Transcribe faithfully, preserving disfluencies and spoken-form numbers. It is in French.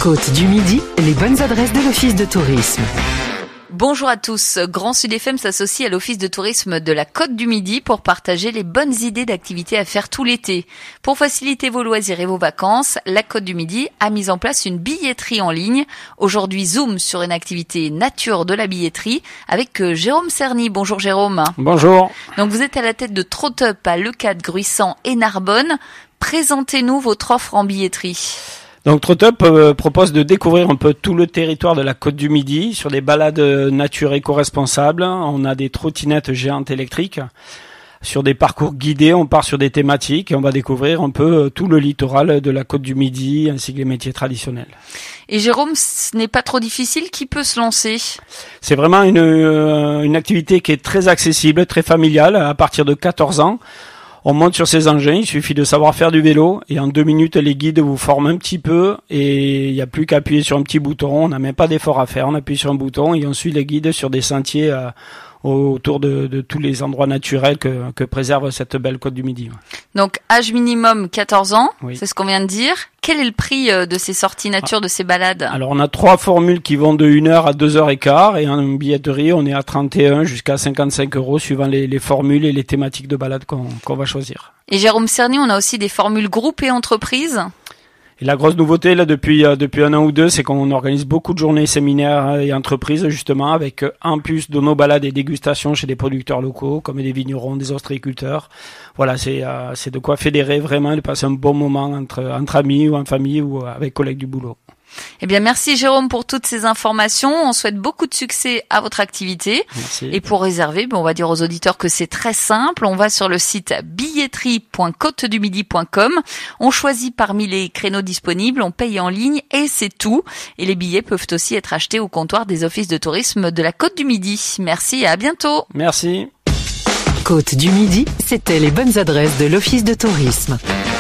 Côte du Midi, les bonnes adresses de l'Office de tourisme. Bonjour à tous. Grand Sud F M s'associe à l'Office de tourisme de la Côte du Midi pour partager les bonnes idées d'activités à faire tout l'été. Pour faciliter vos loisirs et vos vacances, la Côte du Midi a mis en place une billetterie en ligne. Aujourd'hui, zoom sur une activité nature de la billetterie avec Jérôme Cerny. Bonjour Jérôme. Bonjour. Donc vous êtes à la tête de Trot-Up à Leucate, Gruissant et Narbonne. Présentez-nous votre offre en billetterie. Donc Trot-Up euh, propose de découvrir un peu tout le territoire de la Côte du Midi sur des balades nature éco-responsables. On a des trottinettes géantes électriques. Sur des parcours guidés, on part sur des thématiques et on va découvrir un peu tout le littoral de la Côte du Midi ainsi que les métiers traditionnels. Et Jérôme, ce n'est pas trop difficile, qui peut se lancer ? C'est vraiment une, euh, une activité qui est très accessible, très familiale, à partir de quatorze ans. On monte sur ces engins, il suffit de savoir faire du vélo et en deux minutes les guides vous forment un petit peu et il n'y a plus qu'à appuyer sur un petit bouton, on n'a même pas d'effort à faire, on appuie sur un bouton et on suit les guides sur des sentiers euh, autour de, de tous les endroits naturels que, que préserve cette belle Côte du Midi. Donc âge minimum quatorze ans, oui. C'est ce qu'on vient de dire. Quel est le prix de ces sorties nature, ah. de ces balades ? Alors on a trois formules qui vont de une heure à deux heures et quart et en billetterie on est à trente et un jusqu'à cinquante-cinq euros suivant les, les formules et les thématiques de balade qu'on, qu'on va choisir. Et Jérôme Cerny, on a aussi des formules groupes et entreprises. Et la grosse nouveauté là depuis euh, depuis un an ou deux, c'est qu'on organise beaucoup de journées séminaires et entreprises justement avec euh, en plus de nos balades et dégustations chez des producteurs locaux comme des vignerons, des ostréiculteurs. Voilà, c'est euh, c'est de quoi fédérer vraiment et de passer un bon moment entre entre amis ou en famille ou avec collègues du boulot. Eh bien, merci Jérôme pour toutes ces informations. On souhaite beaucoup de succès à votre activité. Merci. Et pour réserver, ben, on va dire aux auditeurs que c'est très simple. On va sur le site billetterie point côte du midi point com. On choisit parmi les créneaux disponibles, on paye en ligne et c'est tout. Et les billets peuvent aussi être achetés au comptoir des offices de tourisme de la Côte du Midi. Merci et à bientôt. Merci. Côte du Midi, c'était les bonnes adresses de l'Office de tourisme.